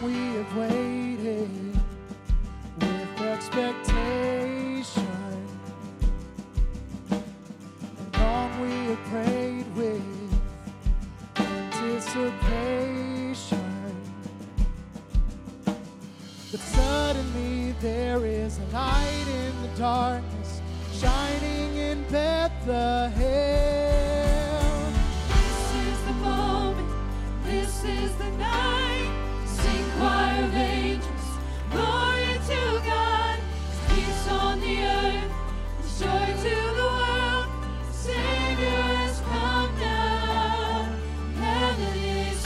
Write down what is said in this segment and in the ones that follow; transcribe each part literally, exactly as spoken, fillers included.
we have waited with expectation, and long we have prayed with anticipation. But suddenly there is a light in the darkness, shining in Bethlehem. This is the moment, this is the night. Sing choir of angels, glory to God. Peace on the earth, joy to the world. The Savior has come down, heaven is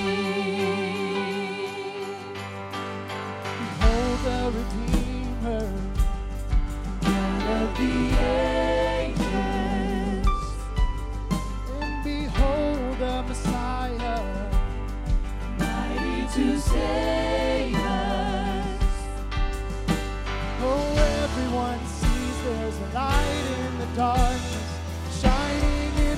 here. Behold the Redeemer, Lord of the ages, and behold the Messiah, Mighty to save us. oh, everyone sees there's a light in the darkness, shining in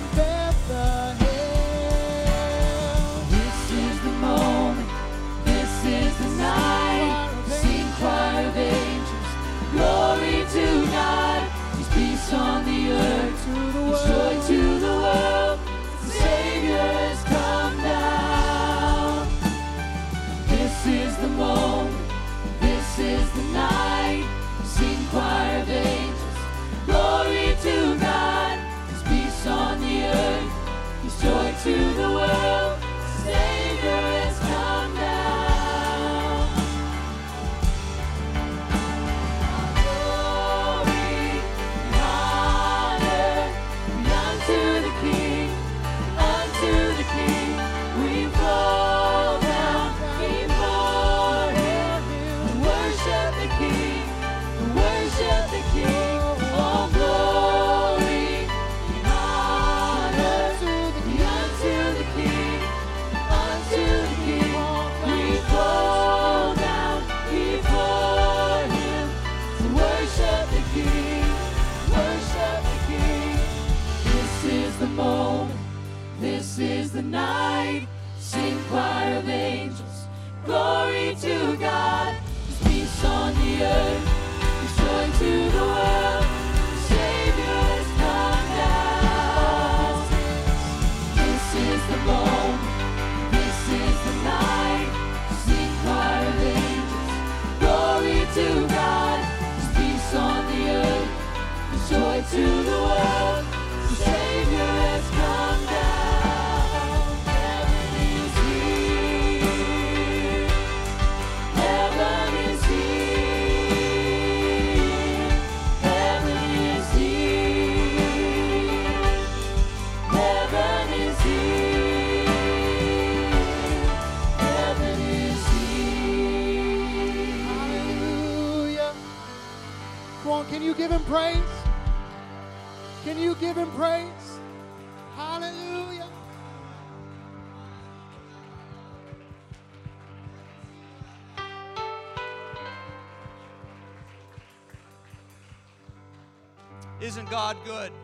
Bethlehem. This is the moment, this is the night. Sing choir of angels, glory to God. His peace on the earth, To the His joy world, to the world. The Savior has come down. This is the moment, this is the night. Sing choir of angels, glory to God. His peace on the earth, His joy to the world. The Savior has come down. Glory and honor be unto the King, unto the King. We fall down before Him and worship the King, and worship the King. All glory and honor be unto the King, unto the King. We fall down before Him to worship the King, worship the King. This is the moment, this is the night. Sing choir of angels, glory to God. His peace on the earth, His joy to the world. The Savior has come down. This is the moment, this is the night. Sing choir of angels, glory to God. His peace on the earth, His joy to the world. The Savior has come down. Heaven is here. Heaven is here. Heaven is here. Heaven is here. Heaven is here. hallelujah. Come on, can you give Him praise? Can you give Him praise? Hallelujah. Isn't God good?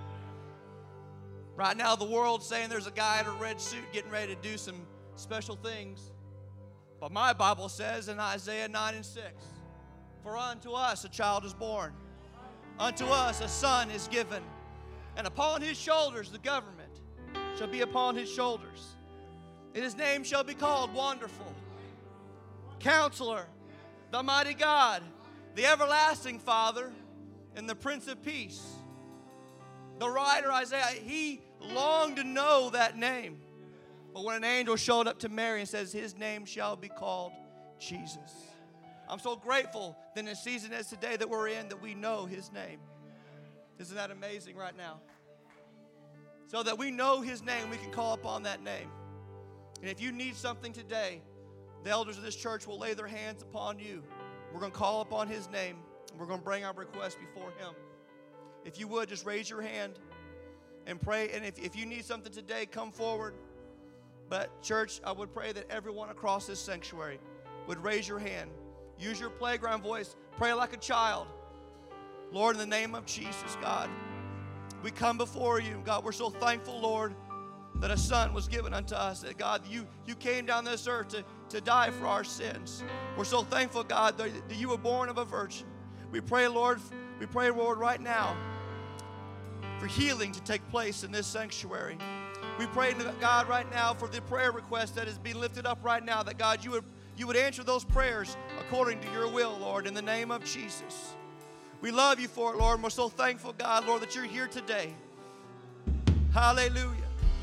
Right now, the world's saying there's a guy in a red suit getting ready to do some special things. But my Bible says in Isaiah nine and six, for unto us a child is born, unto us a son is given, and upon his shoulders the government shall be upon his shoulders. And his name shall be called Wonderful, Counselor, the Mighty God, the Everlasting Father, and the Prince of Peace. The writer Isaiah, he longed to know that name. But when an angel showed up to Mary and says, his name shall be called Jesus. I'm so grateful that in a season as today that we're in, that we know his name. Isn't that amazing right now? So that we know his name, we can call upon that name. And if you need something today, the elders of this church will lay their hands upon you. We're going to call upon his name. We're going to bring our request before him. If you would, just raise your hand and pray. And if, if you need something today, come forward. But church, I would pray that everyone across this sanctuary would raise your hand. Use your playground voice. Pray like a child. Lord, in the name of Jesus, God, we come before you. God, we're so thankful, Lord, that a son was given unto us, that God, you, you came down this earth to, to die for our sins. We're so thankful, God, that, that you were born of a virgin. We pray, Lord, we pray, Lord, right now for healing to take place in this sanctuary. We pray, God, right now for the prayer request that is being lifted up right now, that God, you would, you would answer those prayers according to your will, Lord, in the name of Jesus. We love you for it, Lord, and we're so thankful, God, Lord, that you're here today. Hallelujah.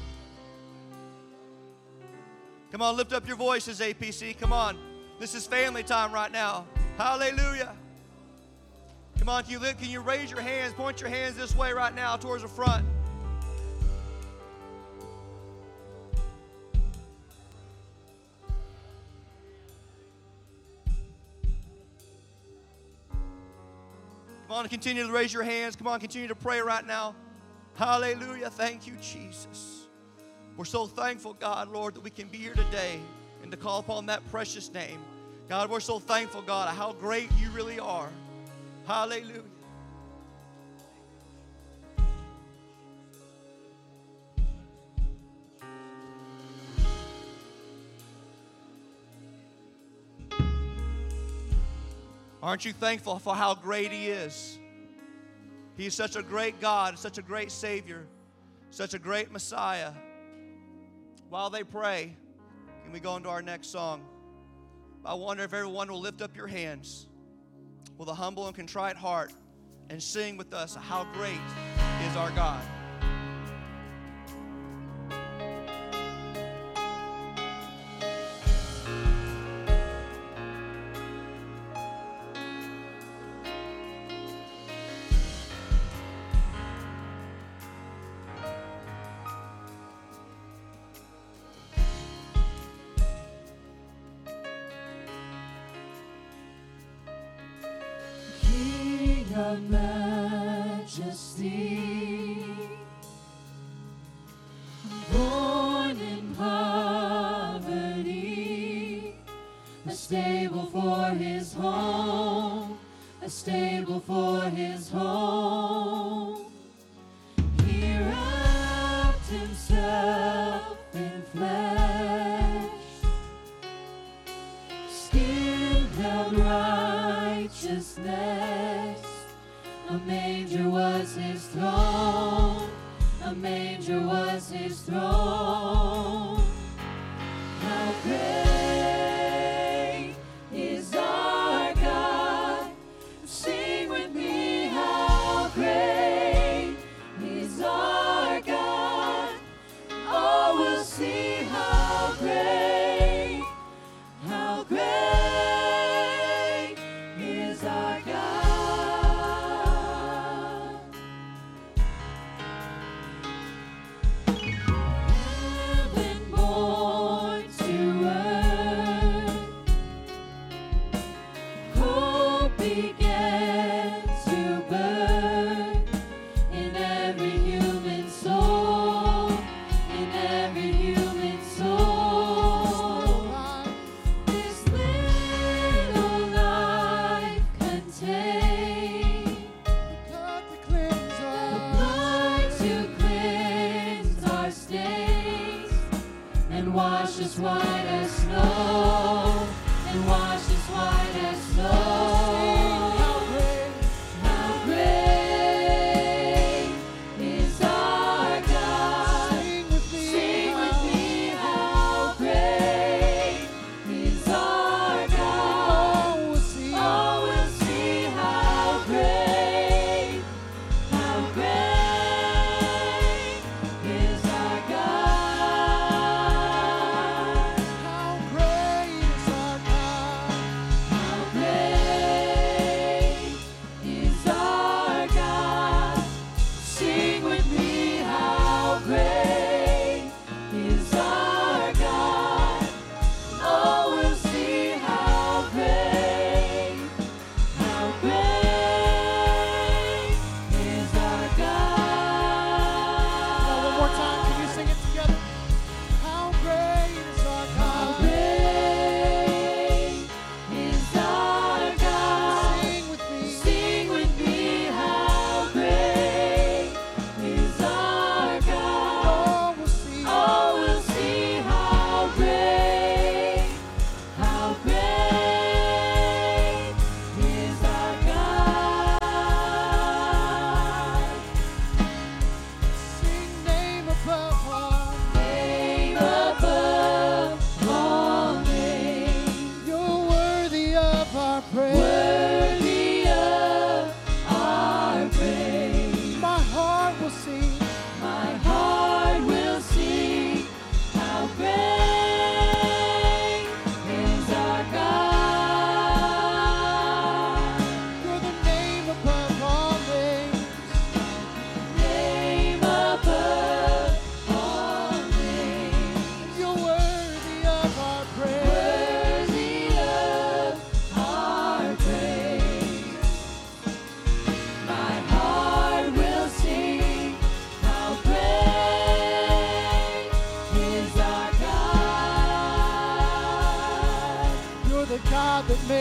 Come on, lift up your voices, A P C. Come on. This is family time right now. Hallelujah. Come on, can you, lift, can you raise your hands, point your hands this way right now towards the front. Come on, continue to raise your hands. Come on, continue to pray right now. Hallelujah. Thank you, Jesus. We're so thankful, God, Lord, that we can be here today and to call upon that precious name. God, we're so thankful, God, how great you really are. Hallelujah. Aren't you thankful for how great He is? He's such a great God, such a great Savior, such a great Messiah. While they pray, can we go into our next song? I wonder if everyone will lift up your hands with a humble and contrite heart and sing with us, how great is our God. Of majesty, born in poverty, a stable for His home, a stable for His home. He wrapped Himself in flesh, skin held righteousness. A manger was His throne, a manger was His throne. How great is our God? Sing with me, how great is our God? Oh, we'll see how great, how great is our God. White as snow, and washed as white as snow. How great, how great is our God. Sing with me, Sing with me how great is our God. Oh, we'll see, oh, we'll see how great, how great is our God.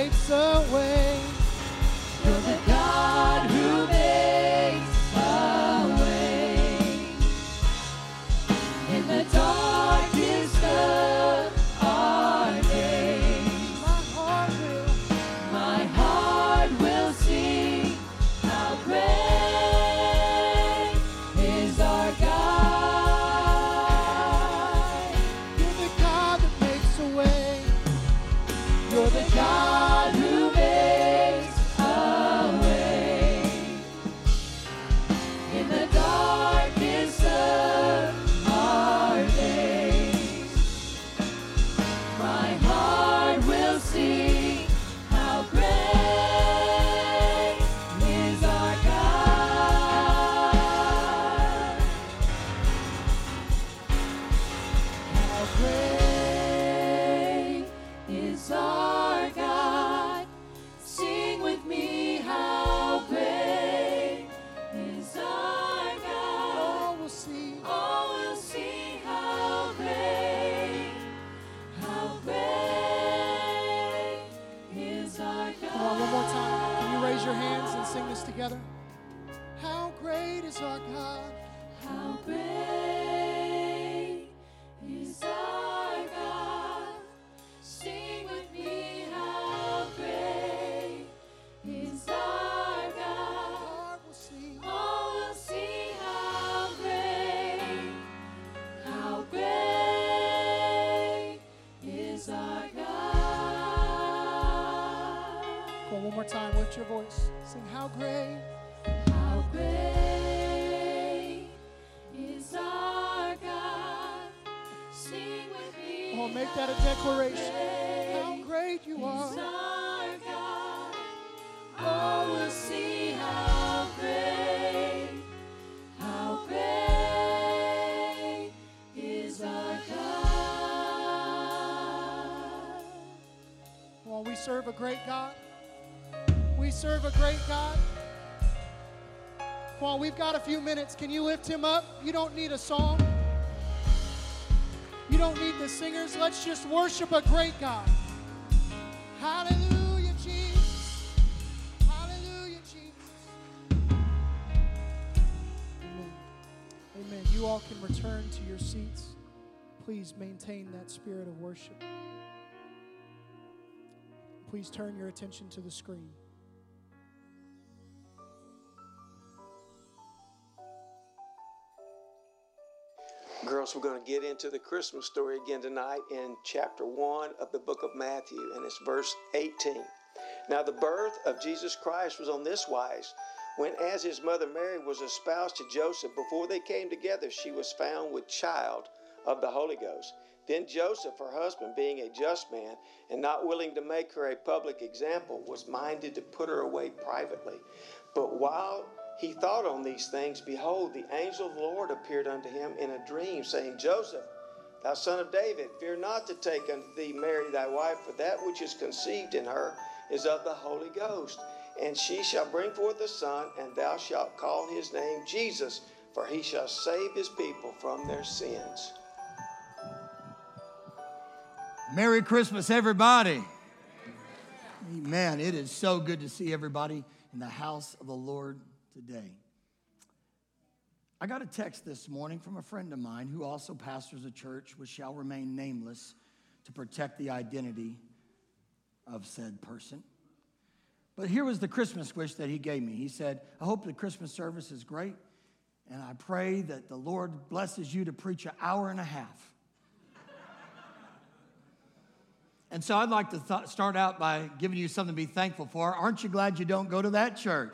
makes a way. You're the God who makes a way in the darkest of our days. My heart will, My heart will sing how great is our God. you're the God that makes a way. You're the God who makes a way in the darkest of our days. My heart will sing how great is our God. How great is our God. Sing with me, how great is our God. All will see. All will see how great, how great is our God. Come on, one more time. Can you raise your hands and sing this together? How great is our God? How great is our God. Sing with me, how great is our God. Heart will see. All will see how great, how great is our God. Come on, one more time. Lift your voice. Sing, how great. How great is our God. Sing with me. Come on, make that a declaration. How great you Is are. our God. All will see how great, how great is our God. Come on, we serve a great God. We serve a great God. Come on, we've got a few minutes. Can you lift him up? You don't need a song. You don't need the singers. Let's just worship a great God. Hallelujah, Jesus. Hallelujah, Jesus. Amen. Amen. You all can return to your seats. Please maintain that spirit of worship. Please turn your attention to the screen. Girls, we're going to get into the Christmas story again tonight in chapter one of the book of Matthew, and it's verse eighteen. Now, the birth of Jesus Christ was on this wise. When, as his mother Mary was espoused to Joseph, before they came together, she was found with child of the Holy Ghost. Then Joseph, her husband, being a just man and not willing to make her a public example, was minded to put her away privately. But while he thought on these things, behold, the angel of the Lord appeared unto him in a dream, saying, Joseph, thou son of David, fear not to take unto thee Mary thy wife, for that which is conceived in her is of the Holy Ghost. And she shall bring forth a son, and thou shalt call his name Jesus, for he shall save his people from their sins. Merry Christmas, everybody. Amen. It is so good to see everybody in the house of the Lord today. I got a text this morning from a friend of mine who also pastors a church which shall remain nameless to protect the identity of said person. But here was the Christmas wish that he gave me. He said, I hope the Christmas service is great, and I pray that the Lord blesses you to preach an hour and a half. And so I'd like to th- start out by giving you something to be thankful for. Aren't you glad you don't go to that church?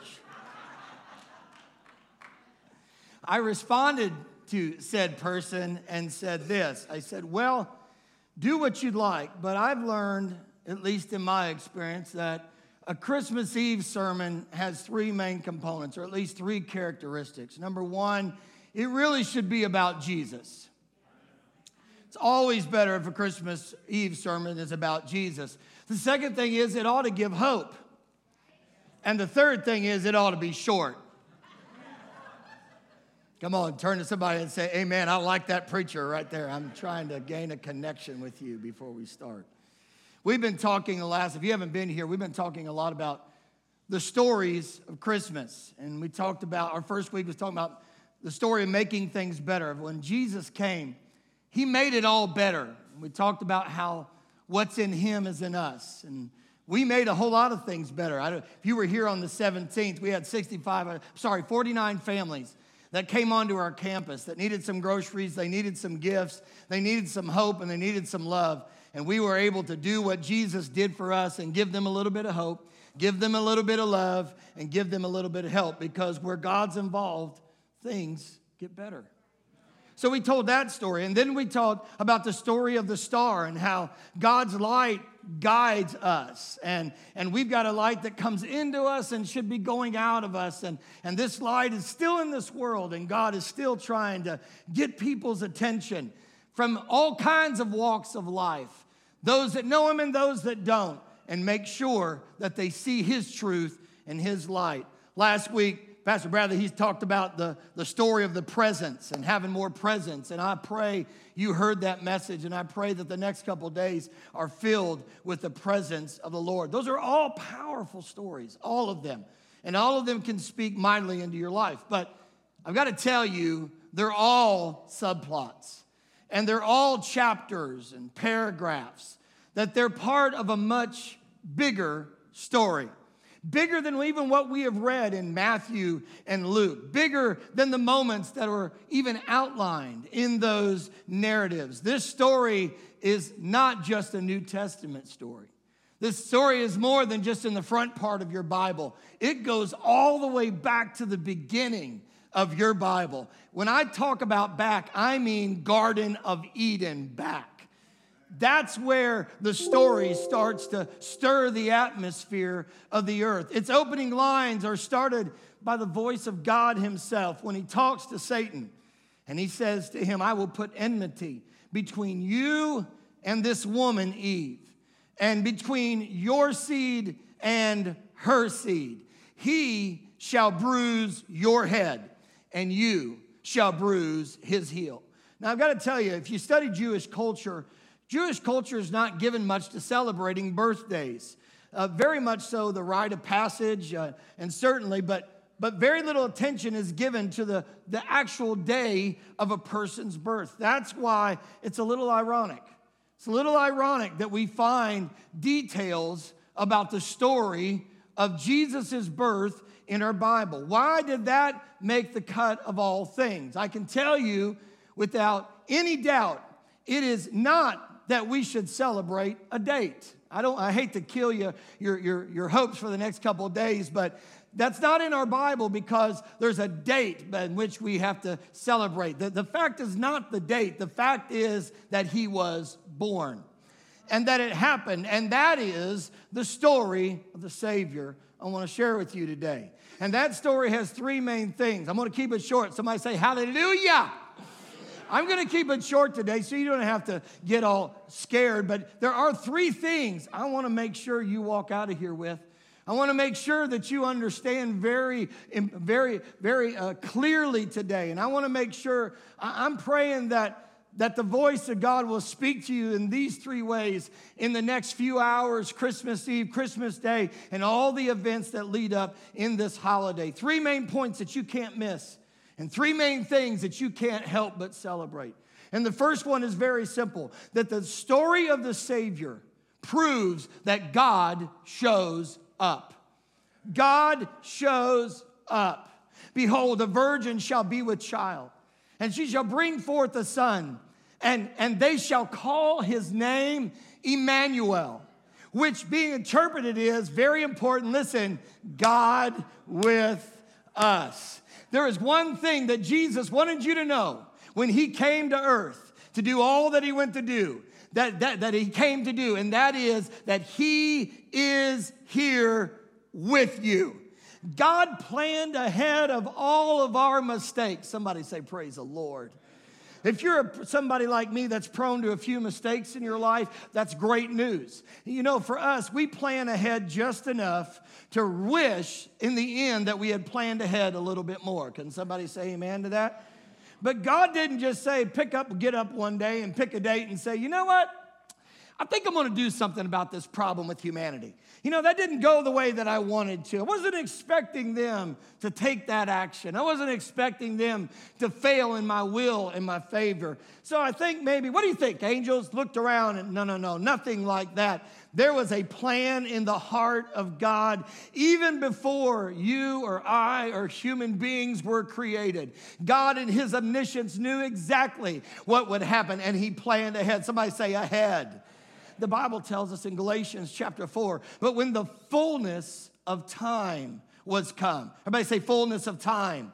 I responded to said person and said this. I said, well, do what you'd like, but I've learned, at least in my experience, that a Christmas Eve sermon has three main components, or at least three characteristics. Number one, it really should be about Jesus. It's always better if a Christmas Eve sermon is about Jesus. The second thing is it ought to give hope. And the third thing is it ought to be short. Come on, turn to somebody and say, amen, I like that preacher right there. I'm trying to gain a connection with you before we start. We've been talking the last, if you haven't been here, we've been talking a lot about the stories of Christmas. And we talked about, our first week was talking about the story of making things better. When Jesus came, he made it all better. We talked about how what's in him is in us. And we made a whole lot of things better. I don't, if you were here on the seventeenth, we had sixty-five, sorry, forty-nine families that came onto our campus that needed some groceries, they needed some gifts, they needed some hope, and they needed some love. And we were able to do what Jesus did for us and give them a little bit of hope, give them a little bit of love, and give them a little bit of help, because where God's involved, things get better. So we told that story, and then we talked about the story of the star and how God's light guides us. And, and we've got a light that comes into us and should be going out of us. And, and this light is still in this world, and God is still trying to get people's attention from all kinds of walks of life, those that know him and those that don't, and make sure that they see his truth and his light. Last week, Pastor Bradley, he's talked about the, the story of the presents and having more presents. And I pray you heard that message, and I pray that the next couple of days are filled with the presence of the Lord. Those are all powerful stories, all of them. And all of them can speak mightily into your life. But I've got to tell you, they're all subplots. And they're all chapters and paragraphs, that they're part of a much bigger story. Bigger than even what we have read in Matthew and Luke. Bigger than the moments that were even outlined in those narratives. This story is not just a New Testament story. This story is more than just in the front part of your Bible. It goes all the way back to the beginning of your Bible. When I talk about back, I mean Garden of Eden back. That's where the story starts to stir the atmosphere of the earth. Its opening lines are started by the voice of God himself when he talks to Satan. And he says to him, I will put enmity between you and this woman, Eve, and between your seed and her seed. He shall bruise your head, and you shall bruise his heel. Now, I've got to tell you, if you study Jewish culture, Jewish culture is not given much to celebrating birthdays. Uh, very much so the rite of passage, uh, and certainly, but, but very little attention is given to the, the actual day of a person's birth. That's why it's a little ironic. It's a little ironic that we find details about the story of Jesus' birth in our Bible. Why did that make the cut of all things? I can tell you without any doubt, it is not that we should celebrate a date. I don't. I hate to kill you, your, your, your hopes for the next couple of days, but that's not in our Bible because there's a date in which we have to celebrate. The, the fact is not the date. The fact is that he was born and that it happened, and that is the story of the Savior I want to share with you today. And that story has three main things. I'm going to keep it short. Somebody say hallelujah. I'm going to keep it short today so you don't have to get all scared, but there are three things I want to make sure you walk out of here with. I want to make sure that you understand very, very, very uh, clearly today, and I want to make sure, I'm praying that, that the voice of God will speak to you in these three ways in the next few hours, Christmas Eve, Christmas Day, and all the events that lead up in this holiday. Three main points that you can't miss. And three main things that you can't help but celebrate. And the first one is very simple, that the story of the Savior proves that God shows up. God shows up. Behold, a virgin shall be with child, and she shall bring forth a son, and, and they shall call his name Emmanuel, which being interpreted is, very important, listen, God with us. There is one thing that Jesus wanted you to know when he came to earth to do all that he went to do, that, that, that he came to do, and that is that he is here with you. God planned ahead of all of our mistakes. Somebody say, praise the Lord. If you're somebody like me that's prone to a few mistakes in your life, that's great news. You know, for us, we plan ahead just enough to wish in the end that we had planned ahead a little bit more. Can somebody say amen to that? But God didn't just say, pick up, get up one day and pick a date and say, you know what? I think I'm going to do something about this problem with humanity. You know, that didn't go the way that I wanted to. I wasn't expecting them to take that action. I wasn't expecting them to fail in my will, in my favor. So I think maybe, what do you think? Angels looked around and no, no, no, nothing like that. There was a plan in the heart of God even before you or I or human beings were created. God in his omniscience knew exactly what would happen, and he planned ahead. Somebody say ahead. The Bible tells us in Galatians chapter four, but when the fullness of time was come. Everybody say fullness of time.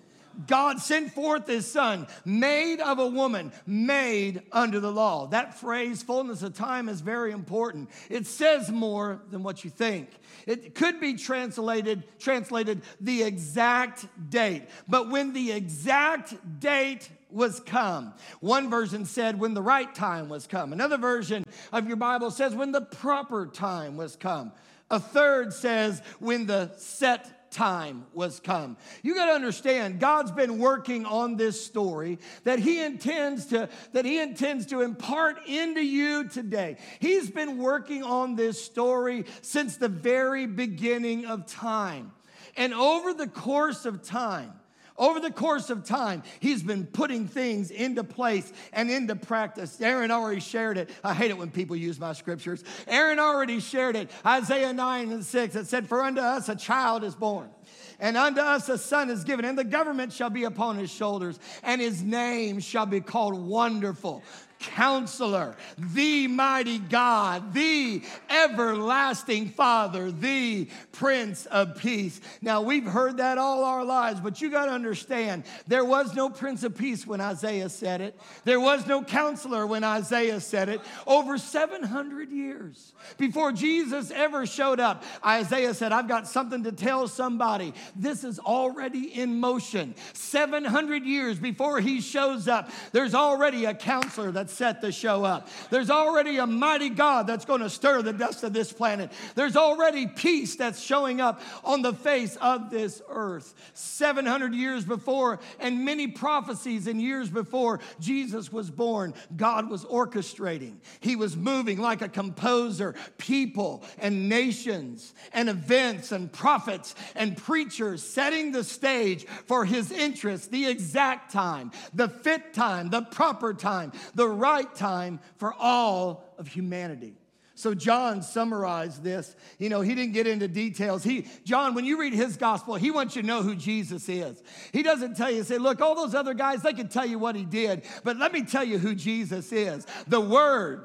God sent forth his son, made of a woman, made under the law. That phrase, fullness of time, is very important. It says more than what you think. It could be translated, translated the exact date. But when the exact date was come. One version said when the right time was come. Another version of your Bible says when the proper time was come. A third says when the set time was come. You got to understand, God's been working on this story that he intends to that he intends to impart into you today. He's been working on this story since the very beginning of time. And over the course of time, Over the course of time, he's been putting things into place and into practice. Aaron already shared it. I hate it when people use my scriptures. Aaron already shared it. Isaiah nine and six, it said, for unto us a child is born, and unto us a son is given, and the government shall be upon his shoulders, and his name shall be called Wonderful, Counselor, the Mighty God, the Everlasting Father, the Prince of Peace. Now, we've heard that all our lives, but you got to understand, there was no Prince of Peace when Isaiah said it. There was no Counselor when Isaiah said it. Over seven hundred years before Jesus ever showed up, Isaiah said, I've got something to tell somebody. This is already in motion. seven hundred years before he shows up, there's already a counselor that's set to show up. There's already a mighty God that's going to stir the dust of this planet. There's already peace that's showing up on the face of this earth. seven hundred years before, and many prophecies in years before Jesus was born, God was orchestrating. He was moving like a composer, people and nations and events and prophets and preachers, setting the stage for his interest, the exact time, the fit time, the proper time, the right time for all of humanity. So John summarized this. You know, he didn't get into details. He, John, when you read his gospel, he wants you to know who Jesus is. He doesn't tell you, say, look, all those other guys, they can tell you what he did, but let me tell you who Jesus is. The Word.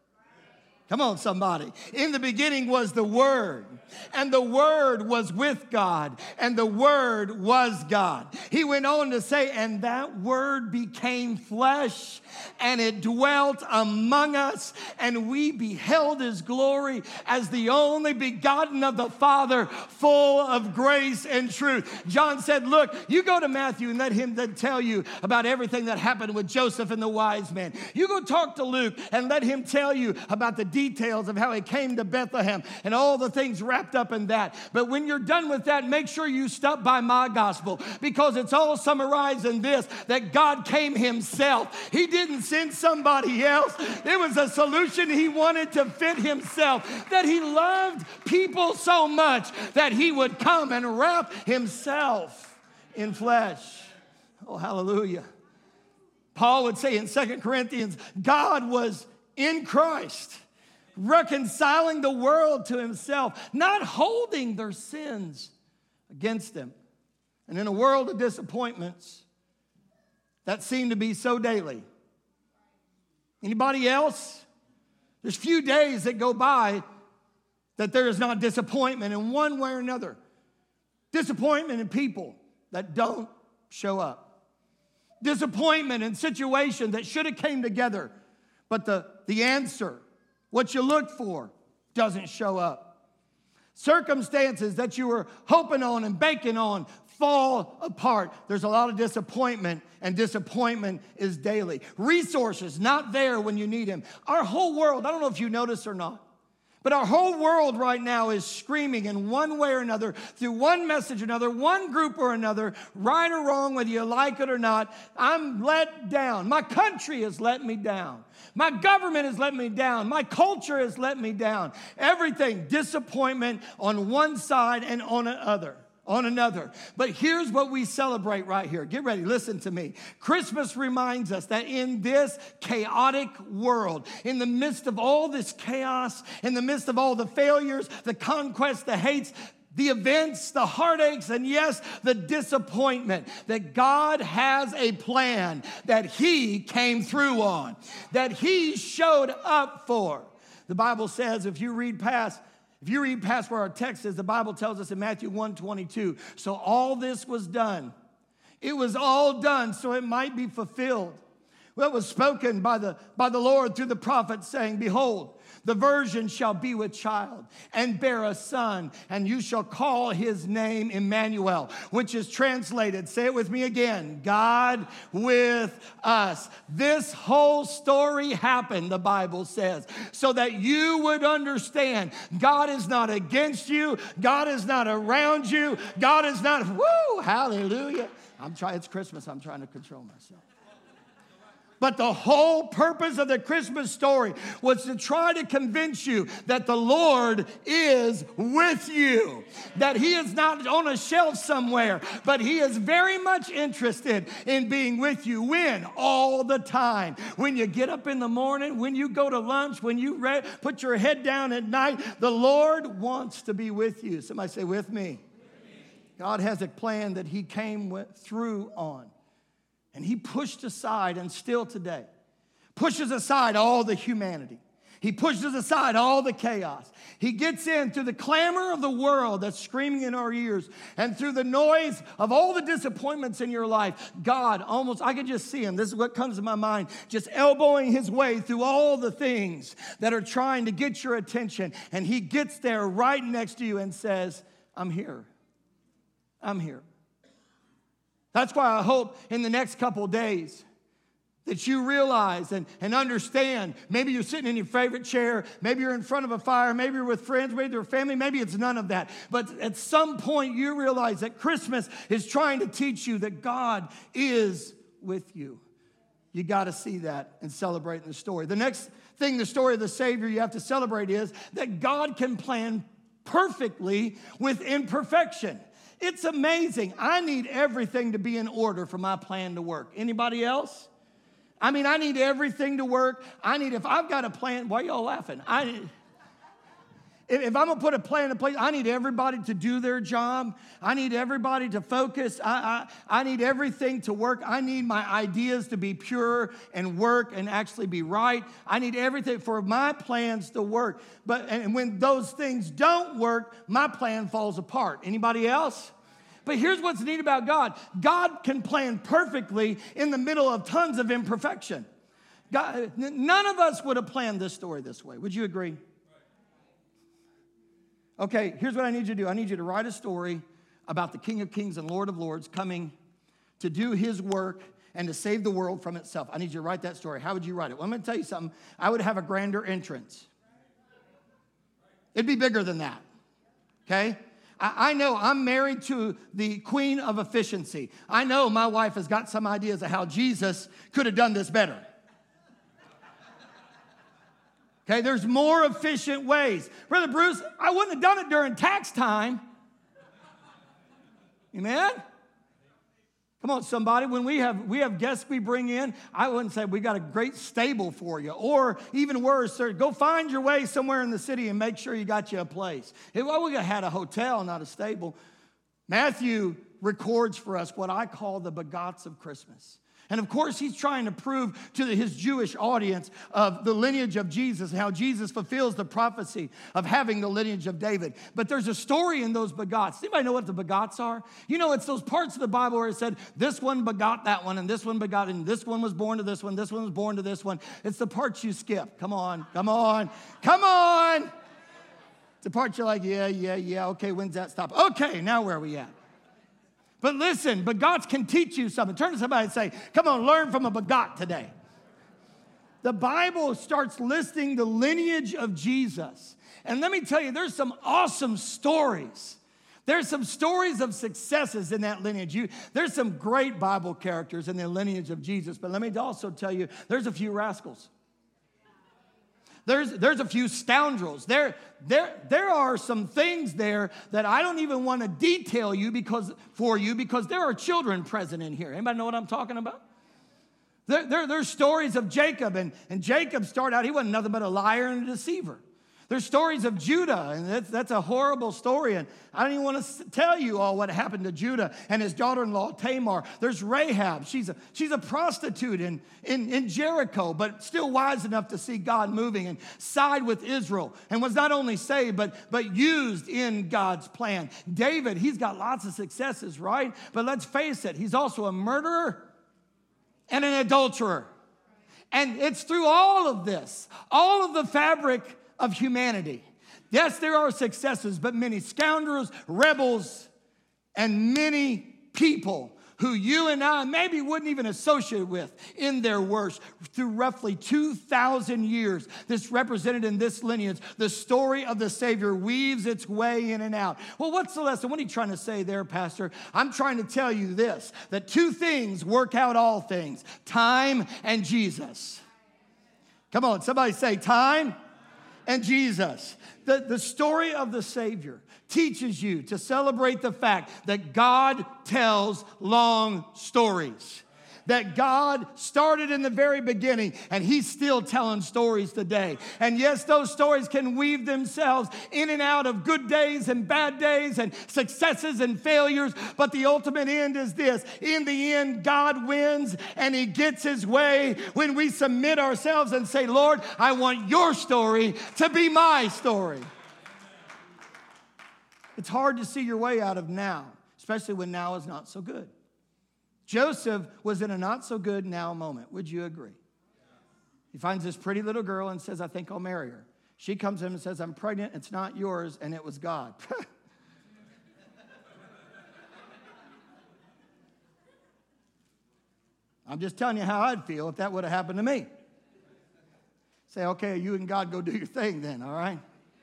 Come on, somebody. In the beginning was the Word, and the Word was with God, and the Word was God. He went on to say, and that Word became flesh, and it dwelt among us, and we beheld his glory as the only begotten of the Father, full of grace and truth. John said, look, you go to Matthew and let him then tell you about everything that happened with Joseph and the wise men. You go talk to Luke and let him tell you about the details of how he came to Bethlehem and all the things wrapped up in that. But when you're done with that, make sure you stop by my gospel, because it's all summarized in this, that God came himself. He didn't send somebody else. It was a solution he wanted to fit himself, that he loved people so much that he would come and wrap himself in flesh. Oh, hallelujah. Paul would say in Second Corinthians, God was in Christ, reconciling the world to himself, not holding their sins against them. And in a world of disappointments that seem to be so daily. Anybody else? There's few days that go by that there is not disappointment in one way or another. Disappointment in people that don't show up. Disappointment in situations that should have came together, but the, the answer, what you looked for, doesn't show up. Circumstances that you were hoping on and banking on fall apart. There's a lot of disappointment, and disappointment is daily. Resources not there when you need them. Our whole world, I don't know if you notice or not, But our whole world right now is screaming in one way or another, through one message or another, one group or another, right or wrong, whether you like it or not. I'm let down. My country has let me down. My government has let me down. My culture has let me down. Everything, disappointment on one side and on another. on another. But here's what we celebrate right here. Get ready, listen to me. Christmas reminds us that in this chaotic world, in the midst of all this chaos, in the midst of all the failures, the conquests, the hates, the events, the heartaches, and yes, the disappointment, that God has a plan that He came through on, that He showed up for. The Bible says, if you read past If you read past where our text is, the Bible tells us in Matthew one twenty-two, so all this was done. It was all done so it might be fulfilled. Well, it was spoken by the, by the Lord through the prophet, saying, behold, the virgin shall be with child and bear a son, and you shall call his name Emmanuel, which is translated, say it with me again, God with us. This whole story happened, the Bible says, so that you would understand God is not against you. God is not around you. God is not, woo, hallelujah. I'm trying, it's Christmas. I'm trying to control myself. But the whole purpose of the Christmas story was to try to convince you that the Lord is with you, that He is not on a shelf somewhere, but He is very much interested in being with you. When? All the time. When you get up in the morning, when you go to lunch, when you re- put your head down at night, the Lord wants to be with you. Somebody say, with me. God has a plan that He came with, through on. And He pushed aside, and still today, pushes aside all the humanity. He pushes aside all the chaos. He gets in through the clamor of the world that's screaming in our ears, and through the noise of all the disappointments in your life. God almost, I could just see Him. This is what comes to my mind. Just elbowing His way through all the things that are trying to get your attention. And He gets there right next to you and says, I'm here. I'm here. That's why I hope in the next couple of days that you realize and, and understand. Maybe you're sitting in your favorite chair. Maybe you're in front of a fire. Maybe you're with friends. Maybe you're family. Maybe it's none of that. But at some point you realize that Christmas is trying to teach you that God is with you. You got to see that and celebrate in the story. The next thing, the story of the Savior you have to celebrate is that God can plan perfectly with imperfection. It's amazing. I need everything to be in order for my plan to work. Anybody else? I mean, I need everything to work. I need, if I've got a plan, why are y'all laughing? I need, if, if I'm going to put a plan in place, I need everybody to do their job. I need everybody to focus. I, I, I need everything to work. I need my ideas to be pure and work and actually be right. I need everything for my plans to work. But and when those things don't work, my plan falls apart. Anybody else? But here's what's neat about God. God can plan perfectly in the middle of tons of imperfection. God, none of us would have planned this story this way. Would you agree? Okay, here's what I need you to do. I need you to write a story about the King of Kings and Lord of Lords coming to do His work and to save the world from itself. I need you to write that story. How would you write it? Well, I'm going to tell you something. I would have a grander entrance. It'd be bigger than that, okay? I, I know I'm married to the queen of efficiency. I know my wife has got some ideas of how Jesus could have done this better. Okay, there's more efficient ways. Brother Bruce, I wouldn't have done it during tax time. Amen? Come on, somebody. When we have we have guests we bring in, I wouldn't say we got a great stable for you. Or even worse, sir, go find your way somewhere in the city and make sure you got you a place. Well, we had a hotel, not a stable. Matthew records for us what I call the begots of Christmas. And of course, he's trying to prove to his Jewish audience of the lineage of Jesus and how Jesus fulfills the prophecy of having the lineage of David. But there's a story in those begots. Anybody know what the begots are? You know, it's those parts of the Bible where it said, this one begot that one, and this one begot, and this one was born to this one, this one was born to this one. It's the parts you skip. Come on, come on, come on. It's the part you're like, yeah, yeah, yeah, okay, when's that stop? Okay, now where are we at? But listen, begots can teach you something. Turn to somebody and say, come on, learn from a begot today. the Bible starts listing the lineage of Jesus. And let me tell you, there's some awesome stories. There's some stories of successes in that lineage. You, there's some great Bible characters in the lineage of Jesus. But let me also tell you, there's a few rascals. There's, there's a few scoundrels. There, there, there are some things there that I don't even want to detail you because, for you because there are children present in here. Anybody know what I'm talking about? There, there, there's stories of Jacob, and, and Jacob started out, he wasn't nothing but a liar and a deceiver. There's stories of Judah, and that's, that's a horrible story, and I don't even want to tell you all what happened to Judah and his daughter-in-law Tamar. There's Rahab. She's a, she's a prostitute in, in, in Jericho, but still wise enough to see God moving and side with Israel, and was not only saved, but, but used in God's plan. David, he's got lots of successes, right? But let's face it, he's also a murderer and an adulterer. And it's through all of this, all of the fabric of humanity. Yes, there are successes, but many scoundrels, rebels, and many people who you and I maybe wouldn't even associate with in their worst. Through roughly two thousand years, this represented in this lineage, the story of the Savior weaves its way in and out. Well, what's the lesson? What are you trying to say there, Pastor? I'm trying to tell you this, that two things work out all things, time and Jesus. Come on, somebody say time and Jesus. The, the story of the Savior teaches you to celebrate the fact that God tells long stories. That God started in the very beginning, and he's still telling stories today. And yes, those stories can weave themselves in and out of good days and bad days and successes and failures, but the ultimate end is this. In the end, God wins, and he gets his way when we submit ourselves and say, Lord, I want your story to be my story. It's hard to see your way out of now, especially when now is not so good. Joseph was in a not-so-good now moment. Would you agree? He finds this pretty little girl and says, I think I'll marry her. She comes in and says, I'm pregnant. It's not yours, and it was God. I'm just telling you how I'd feel if that would have happened to me. Say, okay, you and God go do your thing then, all right?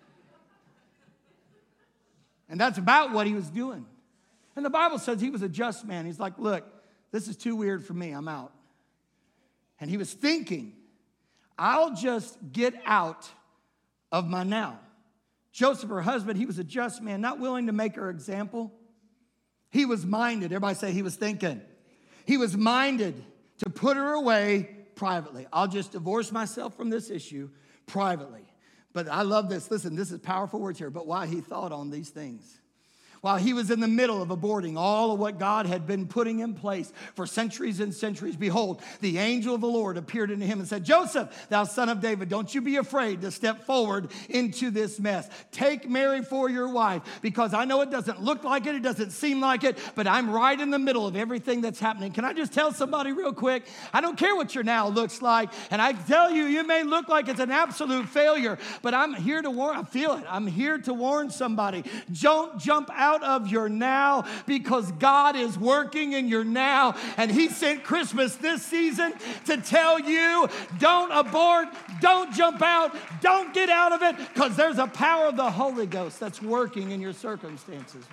And that's about what he was doing. And the Bible says he was a just man. He's like, look, this is too weird for me. I'm out. And he was thinking, I'll just get out of my now. Joseph, her husband, he was a just man, not willing to make her example. He was minded. Everybody say he was thinking. He was minded to put her away privately. I'll just divorce myself from this issue privately. But I love this. Listen, this is powerful words here. But while he thought on these things, while he was in the middle of aborting all of what God had been putting in place for centuries and centuries, behold, the angel of the Lord appeared unto him and said, Joseph, thou son of David, don't you be afraid to step forward into this mess. Take Mary for your wife, because I know it doesn't look like it, it doesn't seem like it, but I'm right in the middle of everything that's happening. Can I just tell somebody real quick? I don't care what your now looks like, and I tell you, you may look like it's an absolute failure, but I'm here to warn, I feel it, I'm here to warn somebody. Don't jump out of your now, because God is working in your now, and he sent Christmas this season to tell you, don't abort, don't jump out, don't get out of it, because there's a power of the Holy Ghost that's working in your circumstances.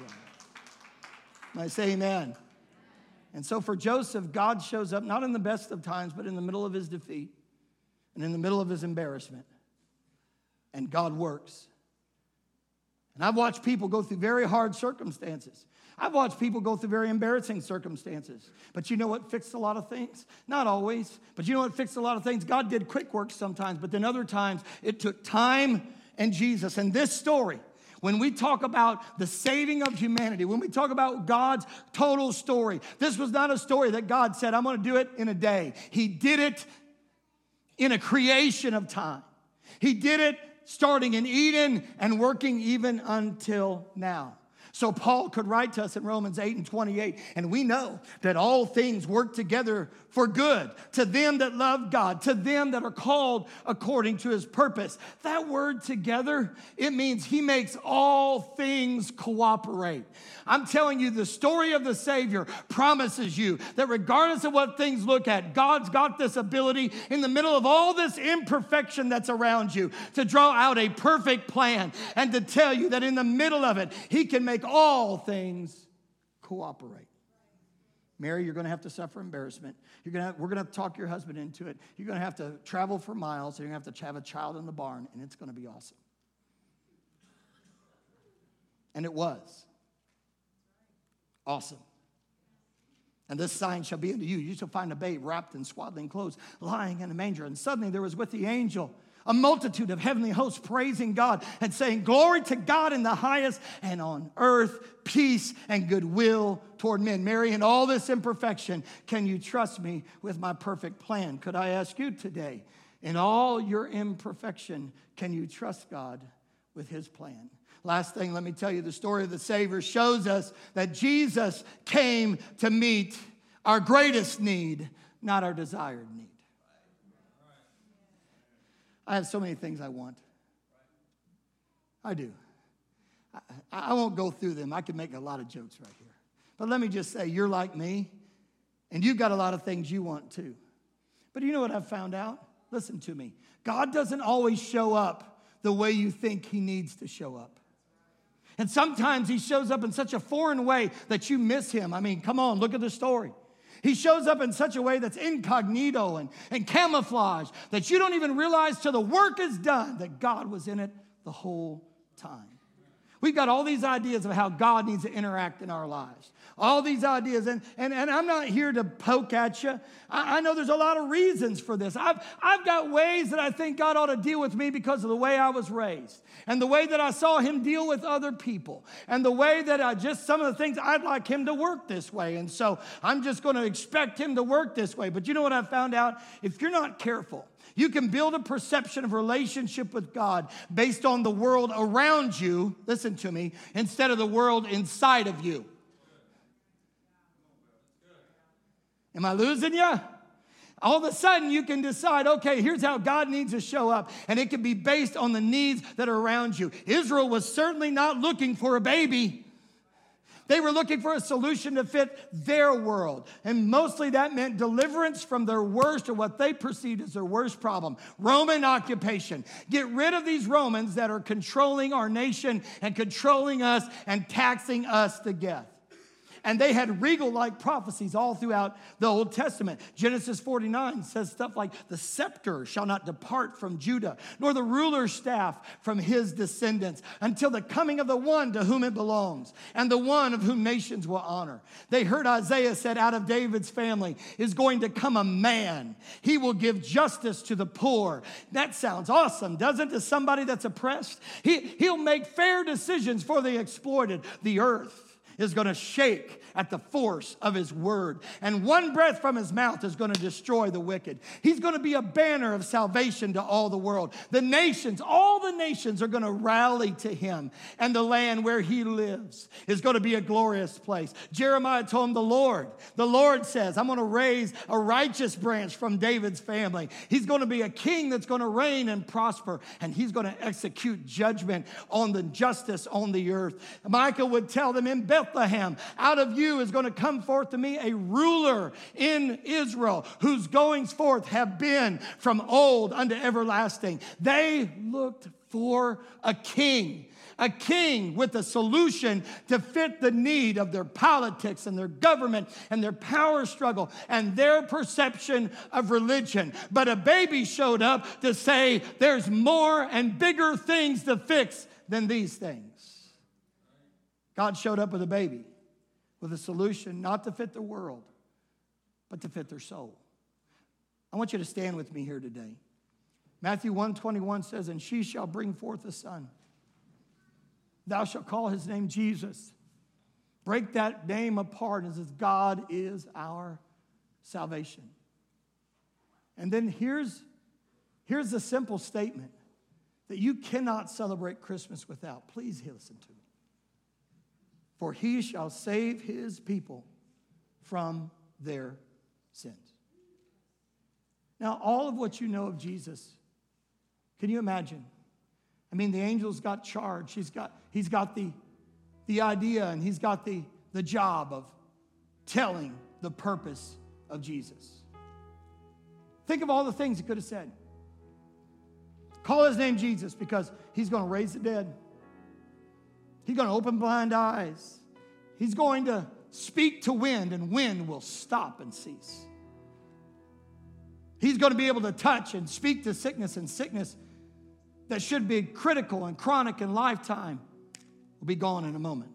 And I say amen. And so for Joseph, God shows up not in the best of times, but in the middle of his defeat and in the middle of his embarrassment. And God works. And I've watched people go through very hard circumstances. I've watched people go through very embarrassing circumstances. But you know what fixed a lot of things? Not always. But you know what fixed a lot of things? God did quick work sometimes, but then other times it took time and Jesus. And this story, when we talk about the saving of humanity, when we talk about God's total story, this was not a story that God said, I'm going to do it in a day. He did it in a creation of time. He did it starting in Eden and working even until now. So Paul could write to us in Romans eight and twenty-eight, and we know that all things work together for good to them that love God, to them that are called according to his purpose. That word together, it means he makes all things cooperate. I'm telling you, the story of the Savior promises you that regardless of what things look at, God's got this ability in the middle of all this imperfection that's around you to draw out a perfect plan and to tell you that in the middle of it, he can make all things cooperate. Mary, you're going to have to suffer embarrassment. You're going to have, we're going to have to talk your husband into it. You're going to have to travel for miles. And you're going to have to have a child in the barn, and it's going to be awesome. And it was awesome. And this sign shall be unto you. You shall find a babe wrapped in swaddling clothes, lying in a manger. And suddenly there was with the angel a multitude of heavenly hosts praising God and saying, glory to God in the highest, and on earth peace and goodwill toward men. Mary, in all this imperfection, can you trust me with my perfect plan? Could I ask you today, in all your imperfection, can you trust God with his plan? Last thing, let me tell you, the story of the Savior shows us that Jesus came to meet our greatest need, not our desired need. I have so many things I want. I do. I, I won't go through them. I could make a lot of jokes right here. But let me just say, you're like me, and you've got a lot of things you want too. But you know what I've found out? Listen to me. God doesn't always show up the way you think he needs to show up. And sometimes he shows up in such a foreign way that you miss him. I mean, come on, look at the story. He shows up in such a way that's incognito and, and camouflage that you don't even realize till the work is done that God was in it the whole time. We've got all these ideas of how God needs to interact in our lives. All these ideas. And, and, and I'm not here to poke at you. I, I know there's a lot of reasons for this. I've, I've got ways that I think God ought to deal with me because of the way I was raised. And the way that I saw him deal with other people. And the way that I just, some of the things, I'd like him to work this way. And so I'm just going to expect him to work this way. But you know what I found out? If you're not careful, you can build a perception of relationship with God based on the world around you, listen to me, instead of the world inside of you. Am I losing you? All of a sudden, you can decide, okay, here's how God needs to show up. And it can be based on the needs that are around you. Israel was certainly not looking for a baby. They were looking for a solution to fit their world. And mostly that meant deliverance from their worst, or what they perceived as their worst problem, Roman occupation. Get rid of these Romans that are controlling our nation and controlling us and taxing us to death. And they had regal-like prophecies all throughout the Old Testament. Genesis forty-nine says stuff like, the scepter shall not depart from Judah, nor the ruler's staff from his descendants, until the coming of the one to whom it belongs, and the one of whom nations will honor. They heard Isaiah said, out of David's family is going to come a man. He will give justice to the poor. That sounds awesome, doesn't it, to somebody that's oppressed? He, he'll make fair decisions for the exploited. The earth is going to shake at the force of his word. And one breath from his mouth is going to destroy the wicked. He's going to be a banner of salvation to all the world. The nations, all the nations are going to rally to him. And the land where he lives is going to be a glorious place. Jeremiah told him, the Lord, the Lord says, I'm going to raise a righteous branch from David's family. He's going to be a king that's going to reign and prosper. And he's going to execute judgment on the justice on the earth. Micah would tell them, in Bethlehem, out of you is going to come forth to me a ruler in Israel, whose goings forth have been from old unto everlasting. They looked for a king. A king with a solution to fit the need of their politics and their government and their power struggle and their perception of religion. But a baby showed up to say there's more and bigger things to fix than these things. God showed up with a baby, with a solution not to fit the world, but to fit their soul. I want you to stand with me here today. Matthew one twenty-one says, and she shall bring forth a son. Thou shalt call his name Jesus. Break that name apart and says, God is our salvation. And then here's, here's a simple statement that you cannot celebrate Christmas without. Please listen to me. for he shall save his people from their sins. Now, all of what you know of Jesus, can you imagine? I mean, the angel's got charge. He's got, he's got the, the idea, and he's got the, the job of telling the purpose of Jesus. Think of all the things he could have said. Call his name Jesus because he's going to raise the dead. He's going to open blind eyes. He's going to speak to wind, and wind will stop and cease. He's going to be able to touch and speak to sickness, and sickness that should be critical and chronic in lifetime will be gone in a moment.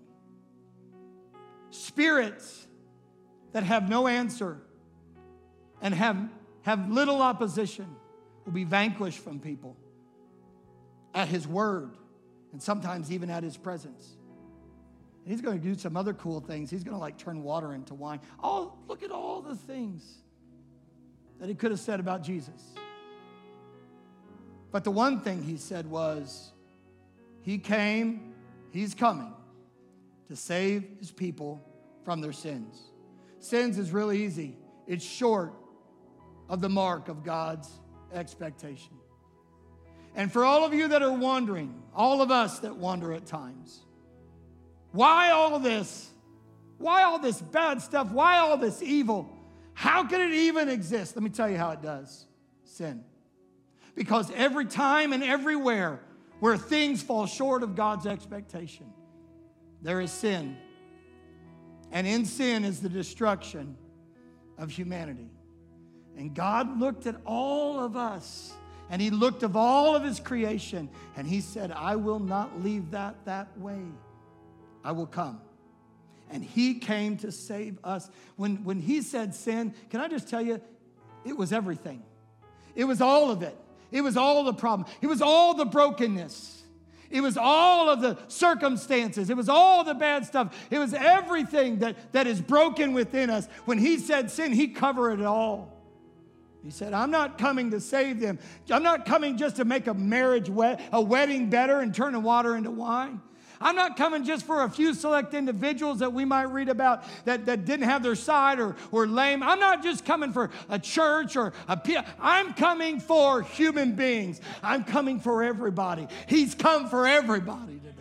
Spirits that have no answer and have, have little opposition will be vanquished from people at his word, and sometimes even at his presence. And he's going to do some other cool things. He's going to like turn water into wine. Oh, look at all the things that he could have said about Jesus. But the one thing he said was, he came, he's coming to save his people from their sins. Sins is really easy. It's short of the mark of God's expectation. And for all of you that are wondering, all of us that wonder at times, why all this? Why all this bad stuff? Why all this evil? How can it even exist? Let me tell you how it does. Sin. Because every time and everywhere where things fall short of God's expectation, there is sin. And in sin is the destruction of humanity. And God looked at all of us, and he looked of all of his creation, and he said, I will not leave that that way. I will come. And he came to save us. When, when he said sin, can I just tell you, it was everything. It was all of it. It was all the problem. It was all the brokenness. It was all of the circumstances. It was all the bad stuff. It was everything that, that is broken within us. When he said sin, he covered it all. He said, I'm not coming to save them. I'm not coming just to make a marriage, wed- a wedding better and turn the water into wine. I'm not coming just for a few select individuals that we might read about that, that didn't have their side or were lame. I'm not just coming for a church or a people. I'm coming for human beings. I'm coming for everybody. He's come for everybody today.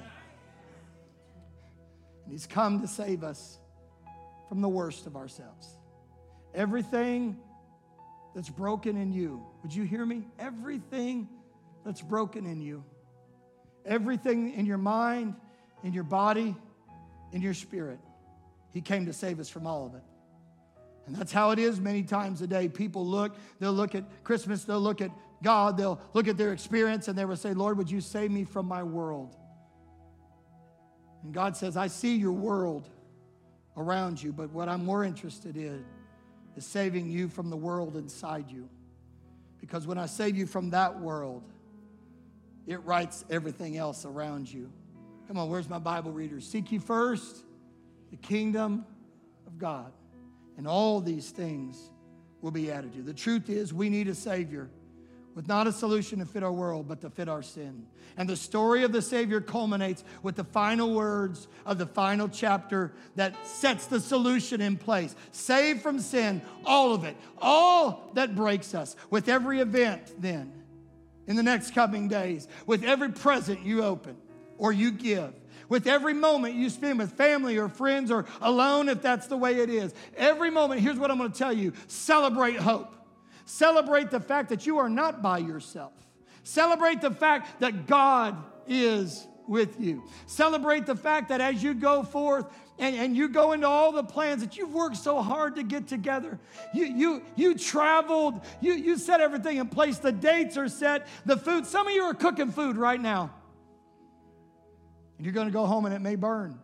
And he's come to save us from the worst of ourselves. Everything that's broken in you. Would you hear me? Everything that's broken in you. Everything in your mind, in your body, in your spirit. He came to save us from all of it. And that's how it is many times a day. People look, they'll look at Christmas, they'll look at God, they'll look at their experience, and they will say, Lord, would you save me from my world? And God says, I see your world around you, but what I'm more interested in is saving you from the world inside you. Because when I save you from that world, it rights everything else around you. Come on, where's my Bible reader? Seek ye first the kingdom of God, and all these things will be added to you. The truth is, we need a Savior with not a solution to fit our world, but to fit our sin. And the story of the Savior culminates with the final words of the final chapter that sets the solution in place. Saved from sin, all of it, all that breaks us. With every event then, in the next coming days, with every present you open or you give, with every moment you spend with family or friends or alone, if that's the way it is. Every moment, here's what I'm going to tell you, celebrate hope. Celebrate the fact that you are not by yourself. Celebrate the fact that God is with you. Celebrate the fact that as you go forth and, and you go into all the plans that you've worked so hard to get together, you, you, you traveled, you, you set everything in place, the dates are set, the food, some of you are cooking food right now. And you're going to go home and it may burn.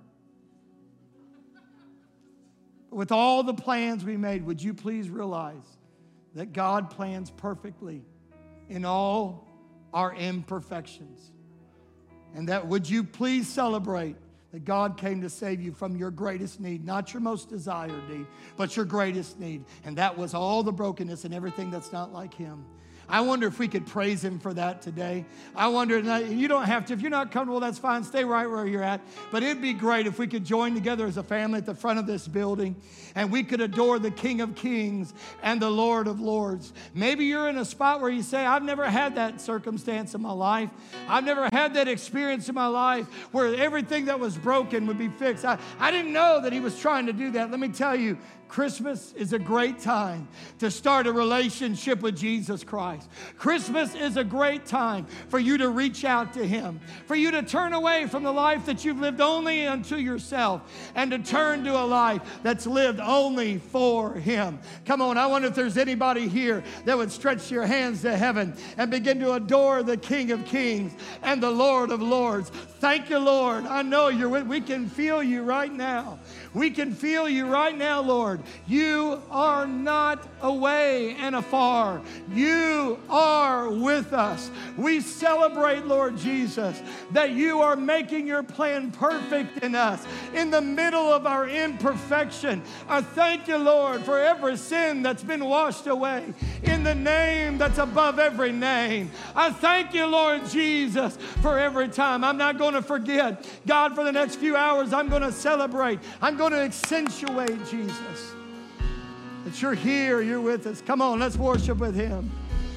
With all the plans we made, would you please realize that God plans perfectly in all our imperfections? And that would you please celebrate that God came to save you from your greatest need, not your most desired need, but your greatest need. And that was all the brokenness and everything that's not like him. I wonder if we could praise him for that today. I wonder, you don't have to. If you're not comfortable, that's fine. Stay right where you're at. But it'd be great if we could join together as a family at the front of this building and we could adore the King of Kings and the Lord of Lords. Maybe you're in a spot where you say, I've never had that circumstance in my life. I've never had that experience in my life where everything that was broken would be fixed. I, I didn't know that he was trying to do that. Let me tell you, Christmas is a great time to start a relationship with Jesus Christ. Christmas is a great time for you to reach out to him, for you to turn away from the life that you've lived only unto yourself and to turn to a life that's lived only for him. Come on, I wonder if there's anybody here that would stretch your hands to heaven and begin to adore the King of Kings and the Lord of Lords. Thank you, Lord. I know you're with, we can feel you right now. We can feel you right now, Lord. You are not away and afar. You are with us. We celebrate, Lord Jesus, that you are making your plan perfect in us in the middle of our imperfection. I thank you, Lord, for every sin that's been washed away in the name that's above every name. I thank you, Lord Jesus, for every time. I'm not going to forget. God, for the next few hours, I'm going to celebrate. I'm going to accentuate Jesus. That you're here, you're with us. Come on, let's worship with him.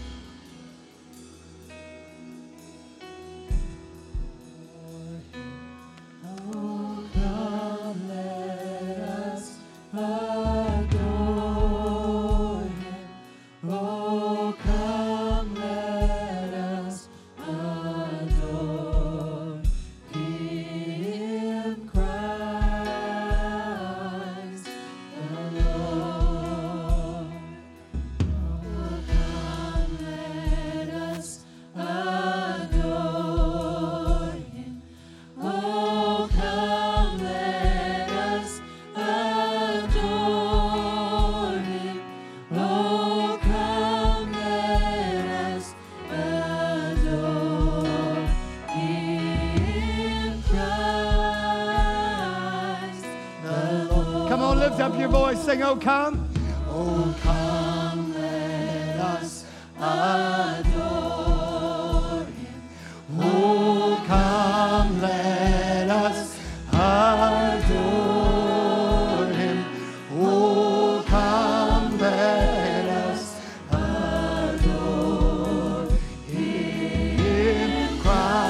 Oh, come, let us adore him. Oh, come, let us adore him, Christ the Lord. Oh, come, let us adore him. Oh, come, let us adore him. Oh, come, let us adore him, Christ the Lord. Come on, lift up your voice. Sing, oh, come. Oh, come, let us adore him. Oh, come, let us adore him. Oh, come, let us adore him,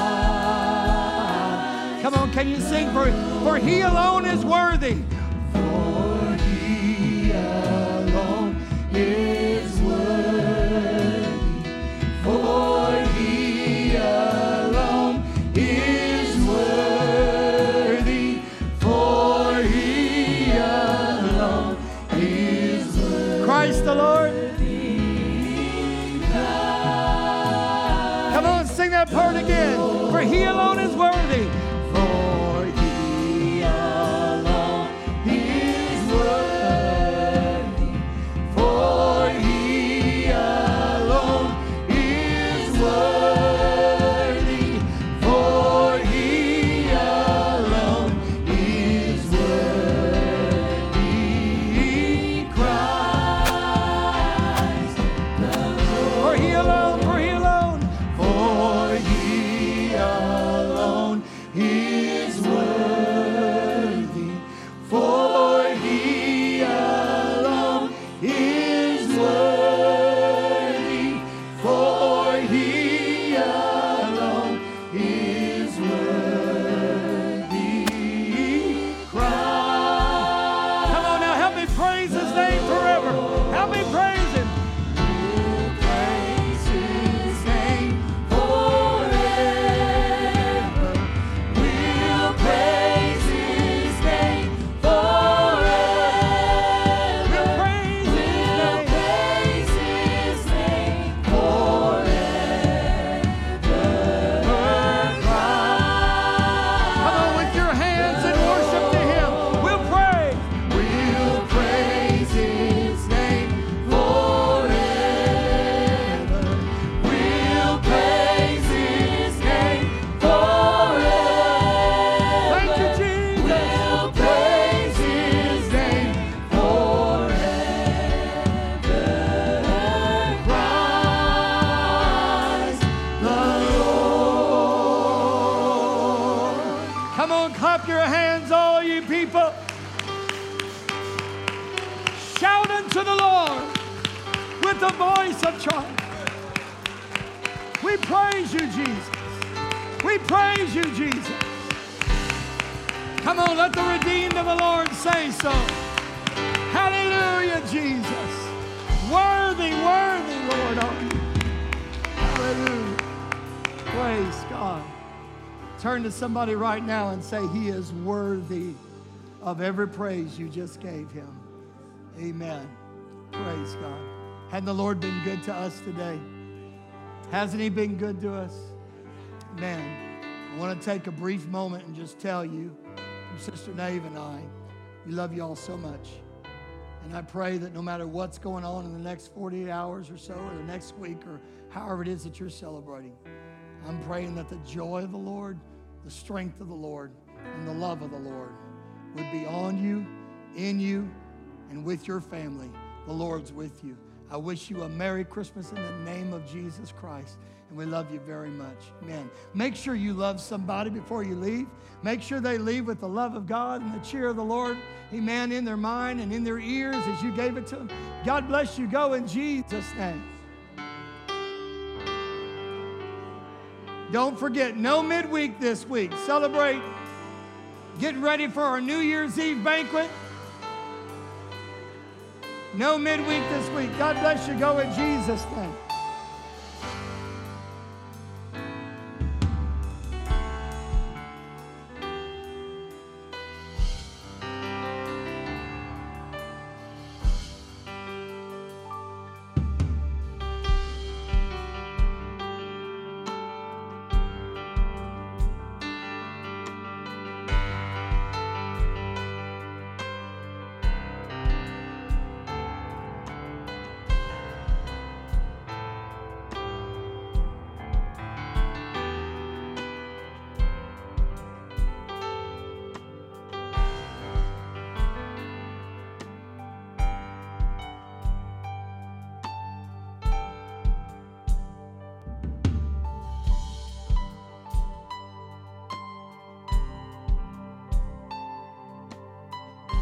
Christ. Come on, can you sing for for he alone is worthy. For he alone is worthy. For he alone is worthy. For he alone is worthy. Christ the Lord. Come on, sing that part again. For he alone is worthy. For he alone is worthy. For he alone is worthy. For he alone is worthy. Christ the Lord. For he alone, for he alone, for he alone is a voice of triumph. We praise you, Jesus. We praise you, Jesus. Come on, let the redeemed of the Lord say so. Hallelujah, Jesus. Worthy, worthy, Lord, are you. Hallelujah. Praise God. Turn to somebody right now and say, He is worthy of every praise you just gave Him. Amen. Praise God. Hadn't the Lord been good to us today? Hasn't He been good to us? Man, I want to take a brief moment and just tell you, from Sister Nave and I, we love you all so much. And I pray that no matter what's going on in the next forty-eight hours or so, or the next week, or however it is that you're celebrating, I'm praying that the joy of the Lord, the strength of the Lord, and the love of the Lord would be on you, in you, and with your family. The Lord's with you. I wish you a Merry Christmas in the name of Jesus Christ. And we love you very much. Amen. Make sure you love somebody before you leave. Make sure they leave with the love of God and the cheer of the Lord, amen, in their mind and in their ears as you gave it to them. God bless you. Go in Jesus' name. Don't forget, no midweek this week. Celebrate getting ready for our New Year's Eve banquet. No midweek this week. God bless you. Go in Jesus' name.